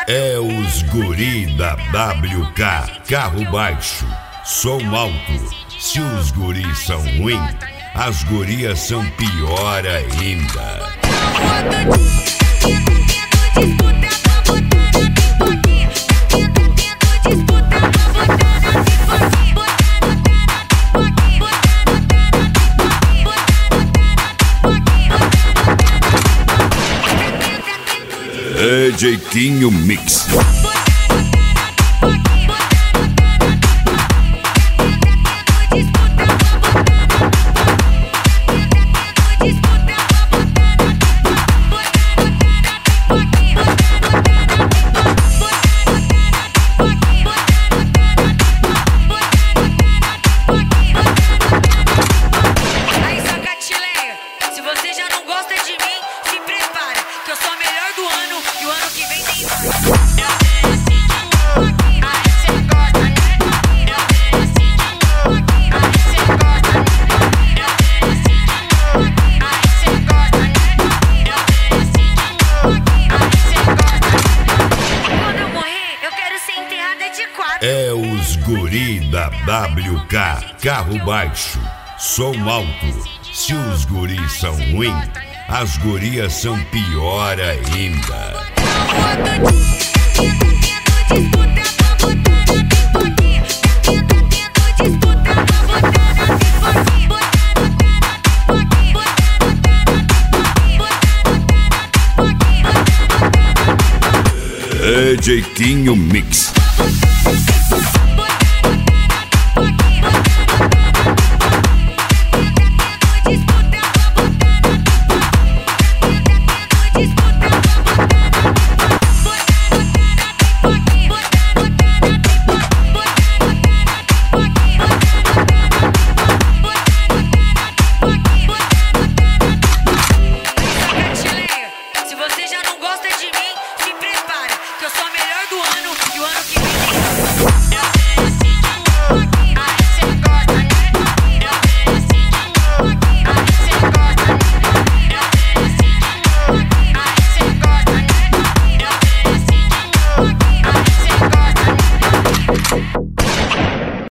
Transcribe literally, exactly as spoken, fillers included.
É os guri da W K, carro baixo, som alto. Se os guris são ruins, as gurias são pior ainda. É Jeitinho Mix. Aí, Sacatileia, se você já não gosta de mim, se prepara, que eu sou a melhor do ano e o ano que vem tem mais. Quando eu morrer, eu quero ser enterrada de quatro. É os guri da W K, carro baixo, som alto. Se os guris são ruins, as gurias são pior ainda. É Jeitinho Mix.